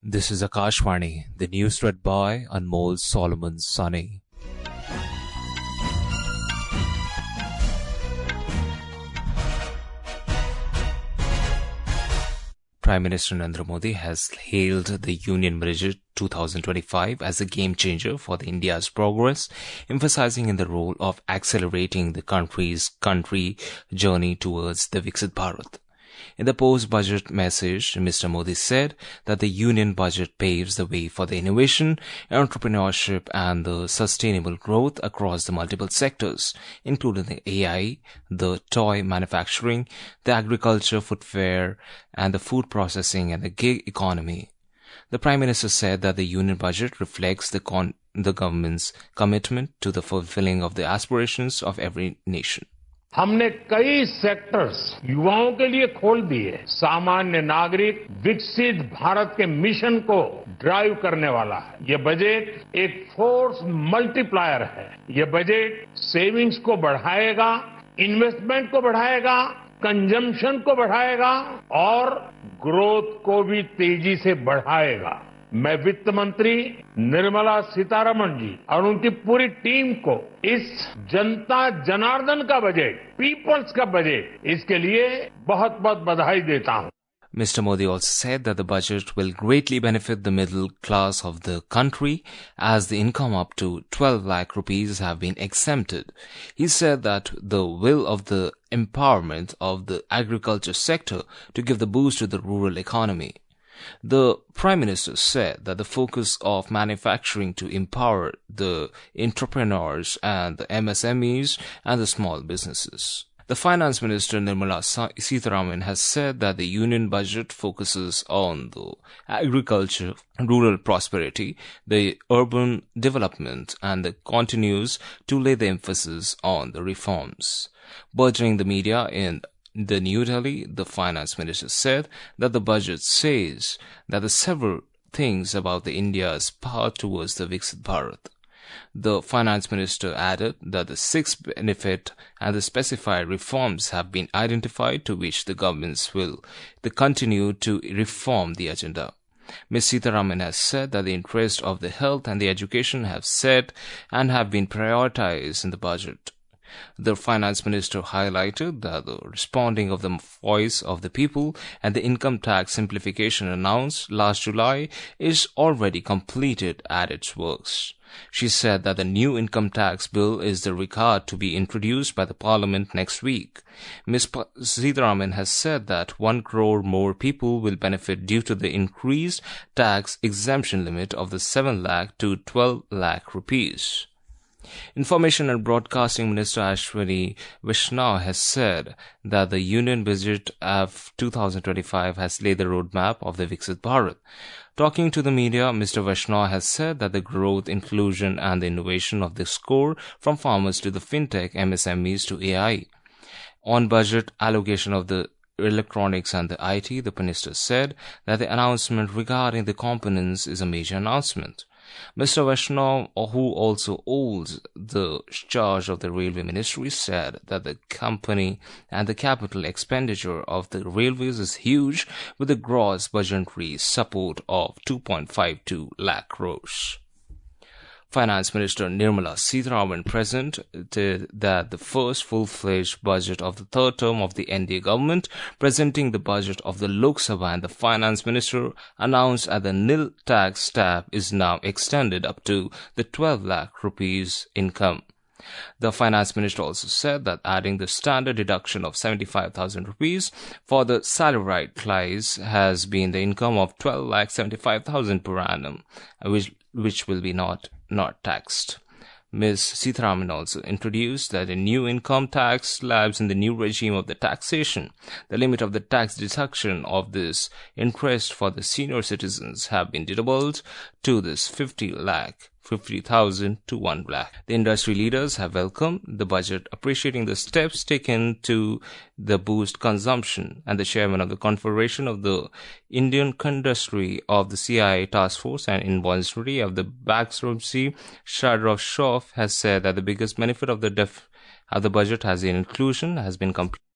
This is Akashvani, the news read by Anmol Solomon Sani. Prime Minister Narendra Modi has hailed the Union Budget 2025 as a game changer for India's progress, emphasizing in the role of accelerating the country's journey towards the Viksit Bharat. In the post-budget message, Mr. Modi said that the Union Budget paves the way for the innovation, entrepreneurship and the sustainable growth across the multiple sectors, including the AI, the toy manufacturing, the agriculture, footwear, and the food processing and the gig economy. The Prime Minister said that the Union Budget reflects the government's commitment to the fulfilling of the aspirations of every nation. हमने कई sectors युवाओं के लिए खोल दिए। सामान्य नागरिक विकसित भारत के मिशन को ड्राइव करने वाला है। ये बजट एक फोर्स मल्टीप्लायर है। ये बजट सेविंग्स को बढ़ाएगा, इन्वेस्टमेंट को बढ़ाएगा, कंजम्पशन को बढ़ाएगा और ग्रोथ को भी तेजी से बढ़ाएगा। मैं वित्त मंत्री निर्मला सीतारमण जी और उनकी पूरी टीम को इस जनता जनार्दन का बजट, पीपल्स का बजट, इसके लिए बहुत बहुत बधाई देता हूं। Mr. Modi also said that the budget will greatly benefit the middle class of the country as the income up to 12 lakh rupees have been exempted. He said that the will of the empowerment of the agriculture sector to give the boost to the rural economy. The Prime Minister said that the focus of manufacturing to empower the entrepreneurs and the MSMEs and the small businesses. The Finance Minister Nirmala Sitharaman has said that the Union Budget focuses on the agriculture, rural prosperity, the urban development and continues to lay the emphasis on the reforms. Burgeoning the media in the New Delhi, the Finance Minister said that the budget says that the several things about the India's path towards the Viksit Bharat. The Finance Minister added that the 6 benefit and the specified reforms have been identified to which the governments will continue to reform the agenda. Ms. Sitharaman has said that the interests of the health and the education have set and have been prioritized in the budget. The Finance Minister highlighted that the responding of the voice of the people and the income tax simplification announced last July is already completed at its works. She said that the new income tax bill is the record to be introduced by the Parliament next week. Ms. Sitharaman has said that 1 crore more people will benefit due to the increased tax exemption limit of the 7 lakh to 12 lakh rupees. Information and Broadcasting Minister Ashwini Vaishnaw has said that the Union Budget of 2025 has laid the roadmap of the Viksit Bharat. Talking to the media, Mr. Vaishnaw has said that the growth, inclusion and the innovation of the score from farmers to the fintech, MSMEs to AI. On budget allocation of the electronics and the IT, the minister said that the announcement regarding the components is a major announcement. Mr. Vaishnaw, who also holds the charge of the Railway Ministry, said that the company and the capital expenditure of the railways is huge with a gross budgetary support of 2.52 lakh crores. Finance Minister Nirmala Sitharaman presented that the first full-fledged budget of the third term of the NDA government, presenting the budget of the Lok Sabha, and the Finance Minister announced that the nil tax tab is now extended up to the 12 lakh rupees income. The Finance Minister also said that adding the standard deduction of 75,000 rupees for the salaried class has been the income of 12,75,000 per annum, which will be not taxed. Ms. Sitharaman also introduced that a new income tax slabs in the new regime of the taxation. The limit of the tax deduction of this interest for the senior citizens have been doubled to this 50,000 to 1 lakh. The industry leaders have welcomed the budget, appreciating the steps taken to the boost consumption, and the chairman of the Confederation of the Indian Industry of the CIA Task Force and Involuntary of the Bankruptcy, Shadrov Shroff, has said that the biggest benefit of the budget has been inclusion has been completed.